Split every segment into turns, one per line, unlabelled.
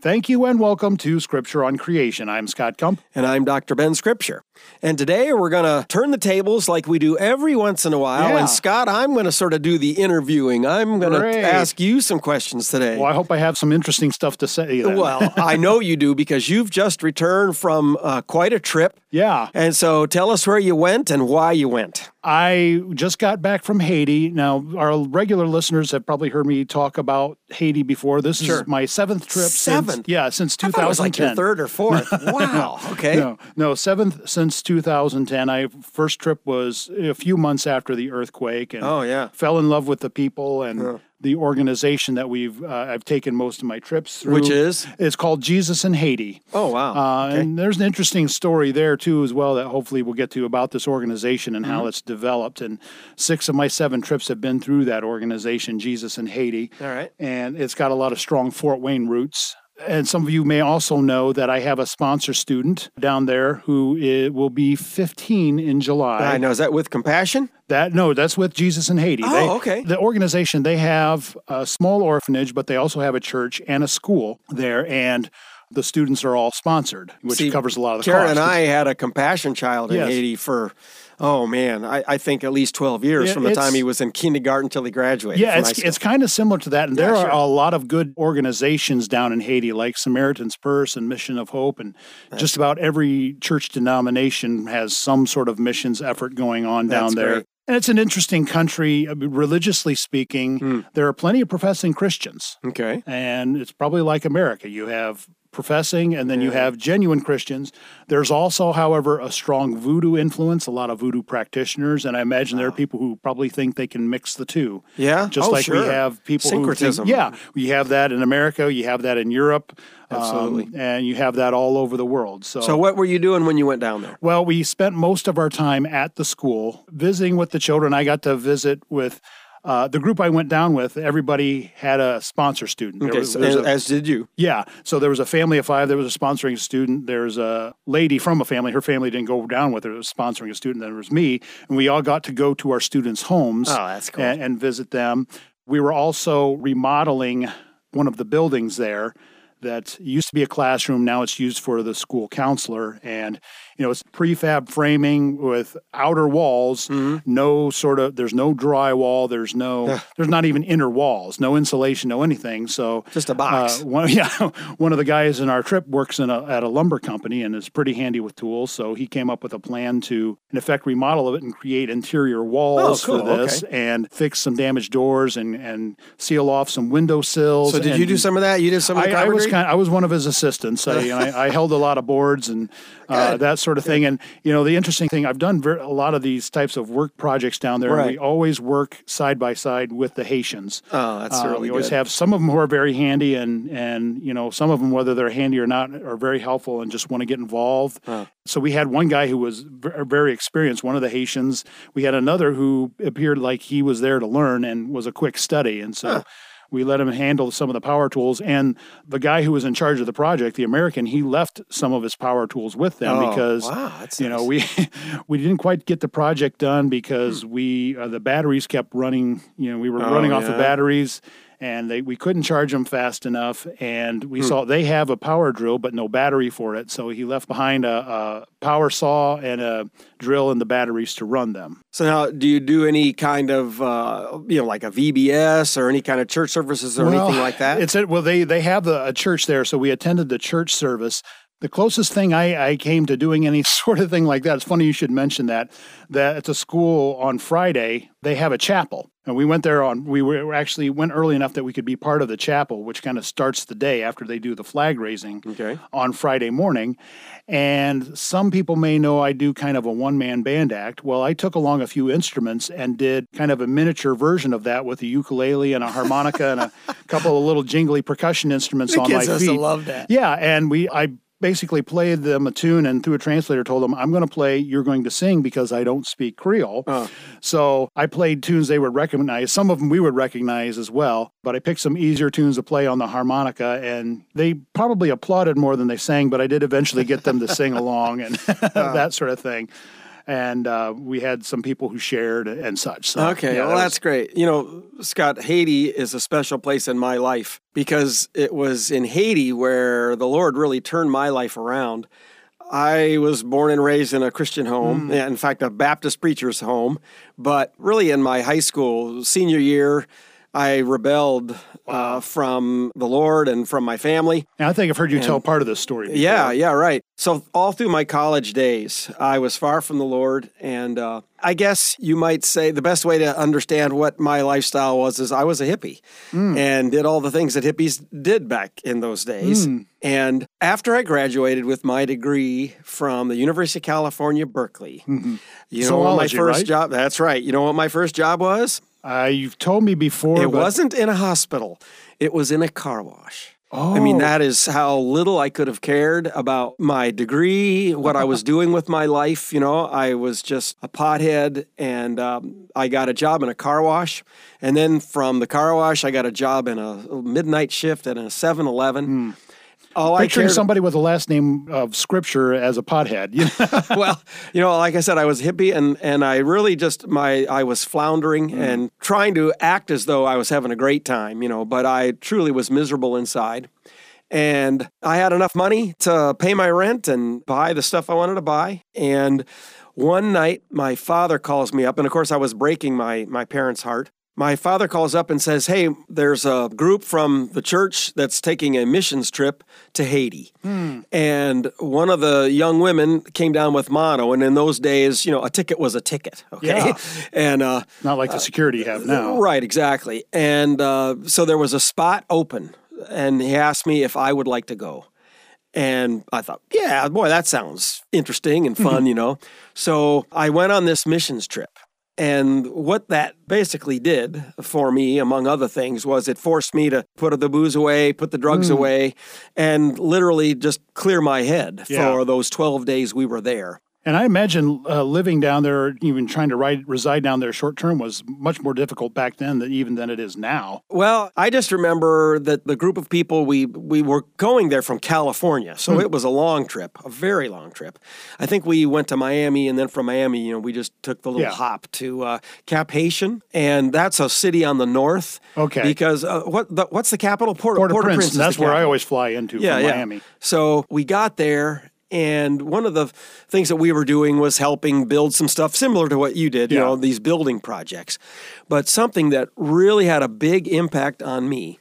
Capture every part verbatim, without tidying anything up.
Thank you and welcome to Scripture on Creation. I'm Scott Kump.
And I'm Doctor Ben Scripture. And today we're going to turn the tables like we do every once in a while.
Yeah.
And Scott, I'm going to sort of do the interviewing. I'm going
Great.
to ask you some questions today.
Well, I hope I have some interesting stuff to say then.
Well, I know you do because you've just returned from uh, quite a trip.
Yeah.
And so tell us where you went and why you went.
I just got back from Haiti. Now, our regular listeners have probably heard me talk about Haiti before. This
Sure.
is my seventh trip.
Seventh?
Since, yeah, since
I
two thousand ten.
thought it was like your third or fourth. Wow. Okay.
No, no, seventh since two thousand ten. I first trip was a few months after the earthquake, and
Oh, yeah.
fell in love with the people and
Huh.
the organization that we've uh, I've taken most of my trips through.
Which is?
It's called Jesus in Haiti.
Oh, wow.
Uh,
Okay.
And there's an interesting story there, too, as well, that hopefully we'll get to about this organization and
Mm-hmm.
how it's developed. And six of my seven trips have been through that organization, Jesus in Haiti.
All right.
And it's got a lot of strong Fort Wayne roots. And some of you may also know that I have a sponsor student down there who i- will be fifteen in July.
I know. Is that with Compassion?
That no, that's with Jesus in Haiti.
Oh,
They-
okay.
The organization, they have a small orphanage, but they also have a church and a school there, and the students are all sponsored, which
See,
covers a lot of the
Karen
cost.
and I had a Compassion child in
Yes.
Haiti for, oh man, I, I think at least twelve years
Yeah,
from the
it's-
time he was in kindergarten till he graduated.
Yeah,
from
it's
high school.
it's kind of similar to that, and
Yeah,
there
sure.
are a lot of good organizations down in Haiti, like Samaritan's Purse and Mission of Hope, and just about every church denomination has some sort of missions effort going on down
That's
there.
great.
And it's an interesting country, I mean, religiously speaking.
Hmm.
There are plenty of professing Christians,
Okay.
and it's probably like America. You have professing, and then you
Yeah.
have genuine Christians. There's also, however, a strong voodoo influence, a lot of voodoo practitioners, and I imagine there are people who probably think they can mix the two.
Yeah.
Just
oh,
like
sure.
we have people who
Syncretism.
think, yeah, we have that in America, you have that in Europe, um,
Absolutely.
and you have that all over the world. So,
So what were you doing when you went down there?
well, we spent most of our time at the school visiting with the children. I got to visit with uh, the group I went down with. Everybody had a sponsor student. There
Okay.
was-
So,
there's
as,
a-
as did you.
yeah. So there was a family of five. There was a sponsoring student. There's a lady from a family. Her family didn't go down with her. It was sponsoring a student. Then there was me. And we all got to go to our students' homes
Oh, that's cool.
and, and visit them. We were also remodeling one of the buildings there that used to be a classroom. Now it's used for the school counselor. And, you know, it's prefab framing with outer walls,
Mm-hmm.
no sort of, there's no drywall. There's no, there's not even inner walls, no insulation, no anything. So
Just a box.
uh, one, yeah, one of the guys in our trip works in a, at a lumber company and is pretty handy with tools. So he came up with a plan to, in effect, remodel it and create interior walls
Oh, cool.
for this and fix some damaged doors and, and seal off some window sills.
So did
and
you do some of that? You did some of the
I, I was
carpentry?
kind. I was one of his assistants. I, I, I held a lot of boards and uh,
Good.
that sort of thing. And you know, the interesting thing, I've done ver- a lot of these types of work projects down there. And
Right.
we always work side by side with the Haitians.
Oh, that's
Uh,
really
we always
good.
have some of them who are very handy, and and you know, some of them, whether they're handy or not, are very helpful and just want to get involved.
Huh.
So we had one guy who was v- very experienced, one of the Haitians. We had another who appeared like he was there to learn and was a quick study, and so.
Huh.
We let him handle some of the power tools, and the guy who was in charge of the project, the American, he left some of his power tools with them
Oh,
because
wow, that's
you know
nice.
we we didn't quite get the project done
Hmm.
because we uh, the batteries kept running. You know, we were
Oh,
running off the
yeah.
batteries, and they we couldn't charge them fast enough. And we
Hmm.
saw they have a power drill, but no battery for it. So he left behind a, a power saw and a drill and the batteries to run them.
So now, do you do any kind of, uh, you know, like a V B S or any kind of church services or anything like that?
It's a, well, they they have the, a church there, so we attended the church service. The closest thing I, I came to doing any sort of thing like that, it's funny you should mention that, that at the school on Friday, they have a chapel. And we went there on, we were actually went early enough that we could be part of the chapel, which kind of starts the day after they do the flag raising
Okay.
on Friday morning. And some people may know I do kind of a one-man band act. Well, I took along a few instruments and did kind of a miniature version of that with a ukulele and a harmonica and a couple of little jingly percussion instruments
The
on
kids
my
must have
feet.
loved that.
Yeah, and we I basically played them a tune and through a translator told them, I'm going to play, you're going to sing because I don't speak Creole.
Oh.
So I played tunes they would recognize. Some of them we would recognize as well, but I picked some easier tunes to play on the harmonica, and they probably applauded more than they sang, but I did eventually get them to sing along and that sort of thing. and uh, we had some people who shared and such. So,
okay,
yeah,
well,
that was,
that's great. You know, Scott, Haiti is a special place in my life because it was in Haiti where the Lord really turned my life around. I was born and raised in a Christian home,
Mm.
in fact, a Baptist preacher's home. But really, in my high school senior year, I rebelled uh, from the Lord and from my family.
And I think I've heard you tell part of this story before.
Yeah, yeah, right. So all through my college days, I was far from the Lord. And uh, I guess you might say the best way to understand what my lifestyle was is I was a hippie
Mm.
and did all the things that hippies did back in those days.
Mm.
And after I graduated with my degree from the University of California, Berkeley,
Mhm.
you know what my
Zoology,
first
right?
job, that's right. You know what my first job was?
Uh, you've told me before.
It
but,
wasn't in a hospital. It was in a car wash.
Oh.
I mean, that is how little I could have cared about my degree, what I was doing with my life. You know, I was just a pothead, and um, I got a job in a car wash. And then from the car wash, I got a job in a midnight shift at a seven eleven.
Mm.
All I
Picturing
cared-
somebody with the last name of Scripture as a pothead. You know?
well, you know, like I said, I was hippie, and and I really just my I was floundering
Mm.
and trying to act as though I was having a great time, you know, but I truly was miserable inside. And I had enough money to pay my rent and buy the stuff I wanted to buy. And one night, my father calls me up, and of course, I was breaking my my parents' heart. My father calls up and says, hey, there's a group from the church that's taking a missions trip to Haiti.
Hmm.
And one of the young women came down with mono. And in those days, you know, a ticket was a ticket. Okay.
Yeah.
And, uh,
Not like the security you have now.
right, exactly. And uh, so there was a spot open, and he asked me if I would like to go. And I thought, yeah, boy, that sounds interesting and fun, you know. So I went on this missions trip. And what that basically did for me, among other things, was it forced me to put the booze away, put the drugs
Mm.
away, and literally just clear my head
Yeah.
for those twelve days we were there.
And I imagine uh, living down there, even trying to ride, reside down there short term, was much more difficult back then than even than it is now.
Well, I just remember that the group of people, we we were going there from California, so
Hmm.
it was a long trip, a very long trip. I think we went to Miami, and then from Miami, you know, we just took the little
Yeah.
hop to uh, Cap Haitian, and that's a city on the north.
Okay.
Because uh, what the, what's the capital? Port-
Port-au-Prince,
is
and that's
the
where I
capital.
always fly into
Yeah,
from
yeah.
Miami.
So we got there. And one of the things that we were doing was helping build some stuff similar to what you did, you
Yeah.
know, these building projects. But something that really had a big impact on me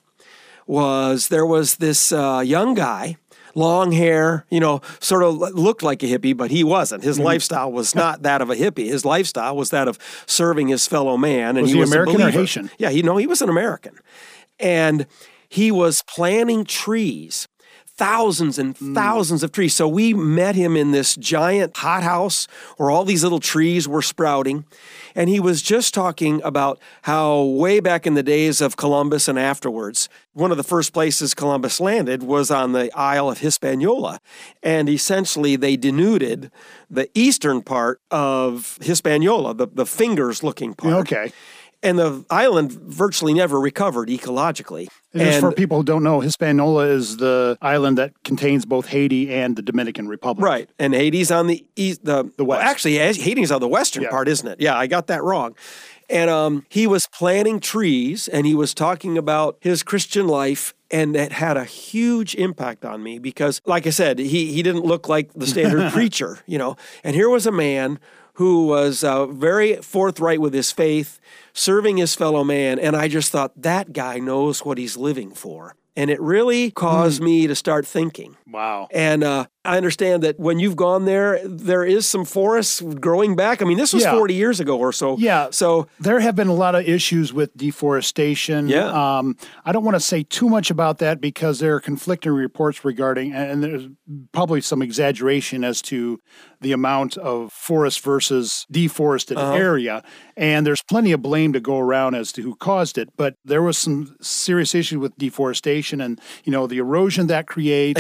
was there was this uh, young guy, long hair, you know, sort of looked like a hippie, but he wasn't. His
Mm-hmm.
lifestyle was not that of a hippie. His lifestyle was that of serving his fellow man. And
Was
he
he
was
American
a
or
believer.
Haitian?
Yeah, you know, he was an American. And he was planting trees. Thousands and thousands of trees. So we met him in this giant hothouse where all these little trees were sprouting. And he was just talking about how way back in the days of Columbus and afterwards, one of the first places Columbus landed was on the Isle of Hispaniola. And essentially they denuded the eastern part of Hispaniola, the, the fingers-looking part.
Okay.
And the island virtually never recovered ecologically.
Just
And-
for people who don't know, Hispaniola is the island that contains both Haiti and the Dominican Republic.
Right. And Haiti's on the east, the,
The west.
well, actually, Haiti's on the western
Yeah.
part, isn't it? Yeah, I got that wrong. And um, he was planting trees, and he was talking about his Christian life, and it had a huge impact on me because, like I said, he he didn't look like the standard preacher, you know. And here was a man who was uh, very forthright with his faith, serving his fellow man, and I just thought, that guy knows what he's living for. And it really caused
Hmm.
me to start thinking.
Wow.
And uh, I understand that when you've gone there, there is some forests growing back. I mean, this was
Yeah.
forty years ago or so.
Yeah.
So,
There have been a lot of issues with deforestation.
Yeah.
Um, I don't want to say too much about that because there are conflicting reports regarding, and there's probably some exaggeration as to the amount of forest versus deforested
Uh-huh.
area. And there's plenty of blame to go around as to who caused it. But there was some serious issues with deforestation and, you know, the erosion that creates and the
Exactly.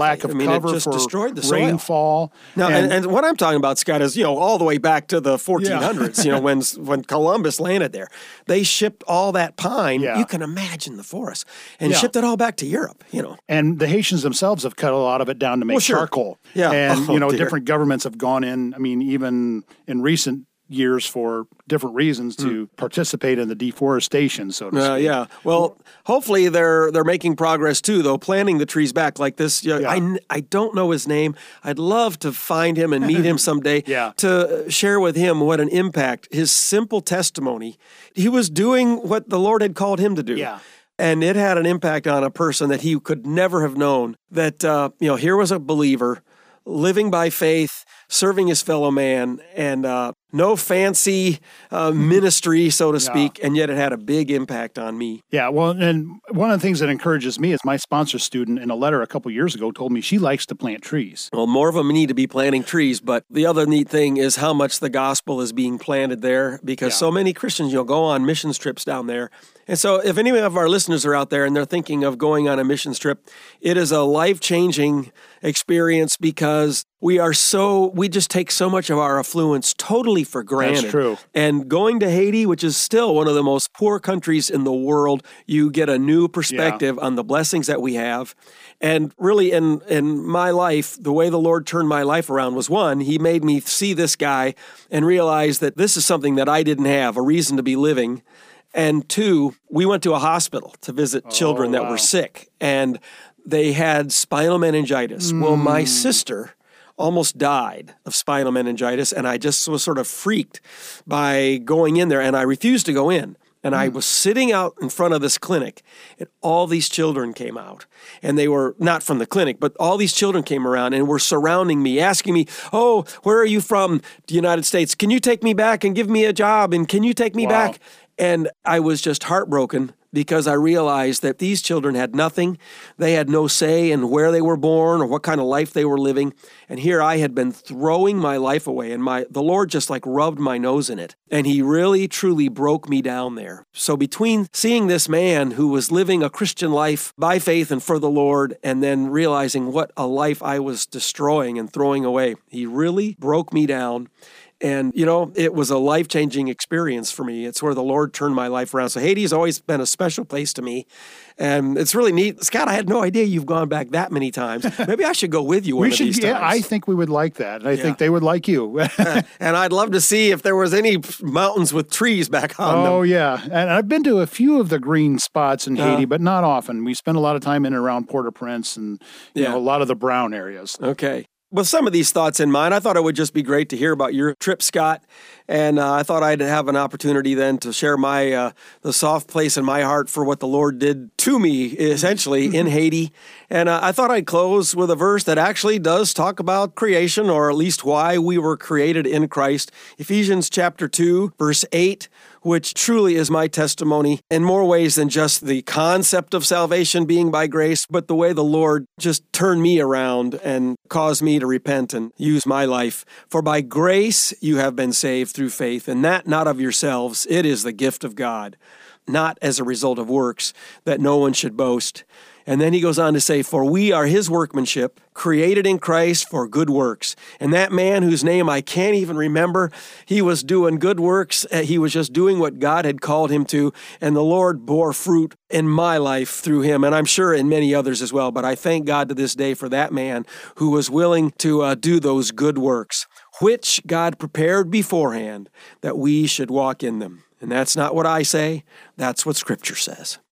lack of
I mean,
cover
it just
for
destroyed the soil.
rainfall.
Now, and, and what I'm talking about, Scott, is, you know, all the way back to the fourteen hundreds, yeah. you know, when when Columbus landed there. They shipped all that pine,
yeah.
you can imagine the forest, and
yeah.
shipped it all back to Europe, you know.
And the Haitians themselves have cut a lot of it down to make
well, sure.
charcoal.
Yeah.
And,
oh,
you know,
dear.
different governments have gone in, I mean, even in recent years for different reasons to mm. participate in the deforestation, so to
uh,
speak.
Yeah. Well, hopefully they're they're making progress too, though, planting the trees back like this. You know, yeah. I, I don't know his name. I'd love to find him and meet him someday
yeah.
to share with him what an impact, his simple testimony. He was doing what the Lord had called him to do.
Yeah.
And it had an impact on a person that he could never have known. That, uh, you know, here was a believer living by faith, serving his fellow man, and uh, no fancy uh, ministry, so to speak, yeah. and yet it had a big impact on me.
Yeah, well, and one of the things that encourages me is my sponsor student in a letter a couple years ago told me she likes to plant trees.
Well, more of them need to be planting trees, but the other neat thing is how much the gospel is being planted there, because yeah. so many Christians, you know, go on missions trips down there. And so if any of our listeners are out there and they're thinking of going on a missions trip, it is a life-changing experience because we are so, we just take so much of our affluence totally for granted.
That's true.
And going to Haiti, which is still one of the most poor countries in the world, you get a new perspective yeah. on the blessings that we have. And really, in, in my life, the way the Lord turned my life around was, one, he made me see this guy and realize that this is something that I didn't have, a reason to be living. And two, we went to a hospital to visit
oh,
children that
wow.
were sick, and they had spinal meningitis. Mm. Well, my sister almost died of spinal meningitis, and I just was sort of freaked by going in there, and I refused to go in. And mm. I was sitting out in front of this clinic, and all these children came out. And they were not from the clinic, but all these children came around and were surrounding me, asking me, oh, where are you from? The United States. Can you take me back and give me a job? And can you take me
wow.
back? And I was just heartbroken because I realized that these children had nothing. They had no say in where they were born or what kind of life they were living. And here I had been throwing my life away, and my the Lord just like rubbed my nose in it. And he really, truly broke me down there. So between seeing this man who was living a Christian life by faith and for the Lord, and then realizing what a life I was destroying and throwing away, he really broke me down. And, you know, it was a life-changing experience for me. It's where the Lord turned my life around. So Haiti's always been a special place to me. And it's really neat. Scott, I had no idea you've gone back that many times. Maybe I should go with you one
we
of
should,
these
yeah,
times.
I think we would like that. I
yeah.
think they would like you.
uh, and I'd love to see if there was any mountains with trees back on
oh,
them.
Oh, yeah. And I've been to a few of the green spots in uh, Haiti, but not often. We spend a lot of time in and around Port-au-Prince and you
yeah.
know, a lot of the brown areas.
Okay. With some of these thoughts in mind, I thought it would just be great to hear about your trip, Scott. And uh, I thought I'd have an opportunity then to share my uh, the soft place in my heart for what the Lord did to me, essentially, in Haiti. And uh, I thought I'd close with a verse that actually does talk about creation, or at least why we were created in Christ. Ephesians chapter two, verse eight, which truly is my testimony in more ways than just the concept of salvation being by grace, but the way the Lord just turned me around and caused me to repent and use my life. For by grace you have been saved through faith, and that not of yourselves. It is the gift of God, not as a result of works, that no one should boast. And then he goes on to say, for we are his workmanship, created in Christ for good works. And that man whose name I can't even remember, he was doing good works. He was just doing what God had called him to. And the Lord bore fruit in my life through him, and I'm sure in many others as well. But I thank God to this day for that man who was willing to uh, do those good works, which God prepared beforehand that we should walk in them. And that's not what I say. That's what Scripture says.